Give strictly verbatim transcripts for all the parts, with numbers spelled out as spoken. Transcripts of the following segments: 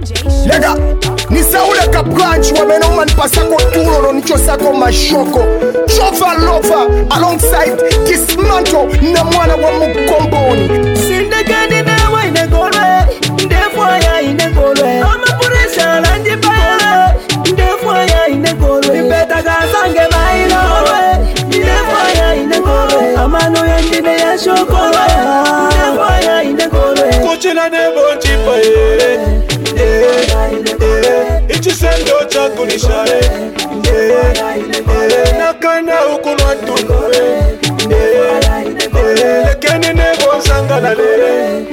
Lega, nisaule ka branch wamena umanipasako tulo no nicho sako mashoko Chova Lover alongside Dismantle na mwana wa Mukomboni. Sindagani na wa inegolwe Ndefwa ya inegolwe Ama puresha na njipale Ndefwa ya inegolwe Nipeta kasange maino Ndefwa ya inegolwe Amano ya njine ya shokolwe Ndefwa ya inegolwe Kuchina nebo njipa ye Ichi sendo chako nishae Nakana ukunwa tunwe Lekeni nebo sangana lere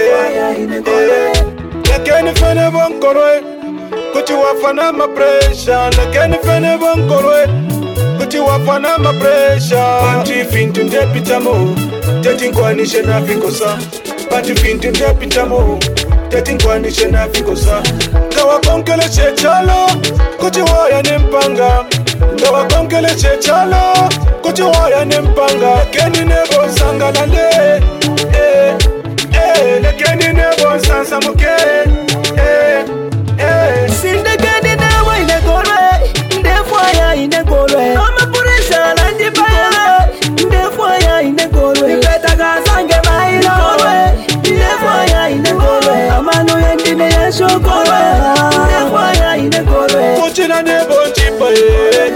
Lekeni fene bonkorwe Kuchi wafana mapresha Lekeni fene bonkorwe Kuchi wafana mapresha Panti fintu ndepitamo Teti nkwanishe na fikosa Panti fintu ndepitamo Teti nkwanishe na fikosa Gawa konkele chechalo Kuchi waya nempanga Gawa konkele chechalo Kuchi waya nempanga Lekeni nebo sangana le Eh, eh Lekeni nebo sansa muke Eh, eh Sindagani na wa inegolwe Ndefwa ya inegolwe Ama puresha na njipale Ndefwa ya inegolwe Nipeta kasange maino Ndefwa ya inegolwe Amano ya njine ya shokolwe Ndefwa ya inegolwe Kuchina nebo njipa ye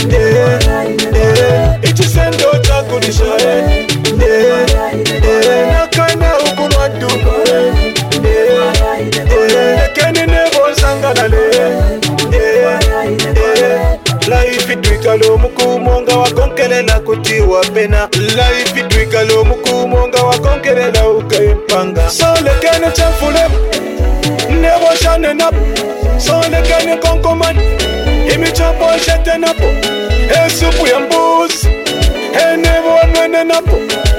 Ichi sendo chako nishae Nakana ukunwa tunwe Lekeni nebo sangana le Life idwikalo mukumonga wakonkelela kutiwa pena Life idwikalo mukumonga wakonkelela ukaimpanga So lekeni chafule Nebo shane nap So lekeni konkoman Imi chapo shete napo E supu ya mbuzi E nebo nwene napo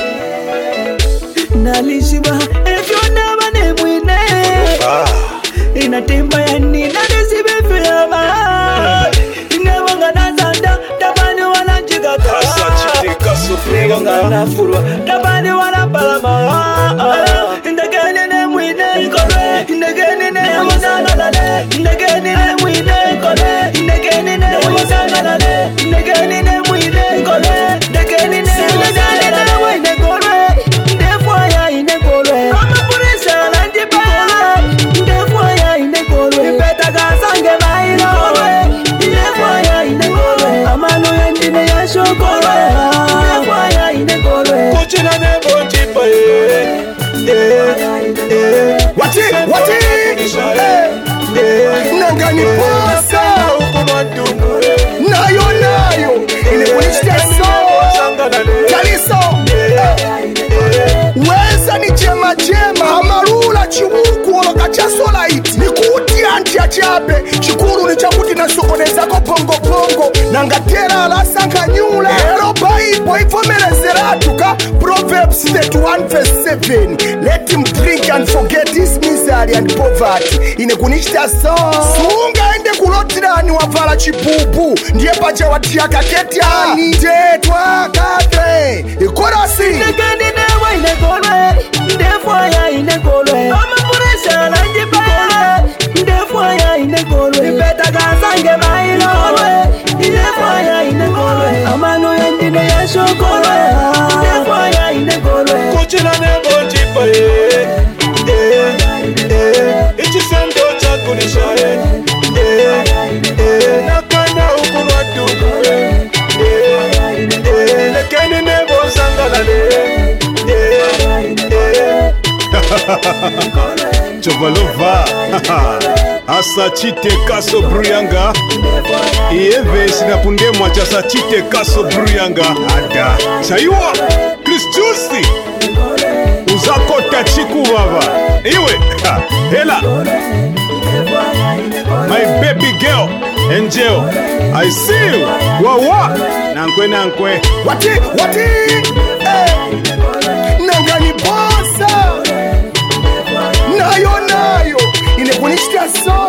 Nalishiba Efyo naba nemwine Inatimba ya nina nisibe fiyama Inewanga nazanda Tabani wana jigata Asa chiti kaso Inewanga nafurwa Tabani wana palama Indegeni nemwine ikole Indegeni nemwizana lale Indegeni nemwine ikole Indegeni nemwizana lale Indegeni nemwine ikole Indegeni nemwizana lale Inegolwe Ndefwa ya inegolwe Ama puresha na njipale Ndefwa ya inegolwe Nipeta kasange maino Ndefwa ya inegolwe Amano ya njine ya shokolwe Ndefwa ya inegolwe Kuchina nebo njipa ye Wati, wati Nangani posa Ukunwa tunwe Nayo nayo Inekunishtia so Kaliso Weza ni jema jema Amarula chibuku Oloka chasola iti Nikuti anti achabe Chikuru ni chakuti na sokoneza ko pongo pongo Nangatera ala sanka nyula Ero baibo ifomelezera tuka Proverbs thirty-one verse seven Let him drink and forget his misery and poverty Inekunishtia so Sunga ende kulotirani wavala chipupu Ndiye pacha watia kaketiani Tetwa kate Ikorasi Indegeni newa inegolwe Ndefwa ya inegolwe Ama puresha na njipale Ndefwa ya inegolwe Nipeta kasange maino Ndefwa ya inegolwe Amano ya njine ya shokolwe Ndefwa ya inegolwe Kuchina nebo njipa ye Ichi sendo chako nishae Nakana ukunwa tunwe Lekeni nebo sangana le Chova Lover Asa chite kaso bruyanga Ieve sinapunde mwacha sa chite kaso bruyanga Ada Sayua Chris Juicy Uzako tachiku baba Iwe Hela My baby girl Angel I see you Wawa Nankwe nankwe Wati, wati eh. Nangani posa Nayo nayo Inekunishtia so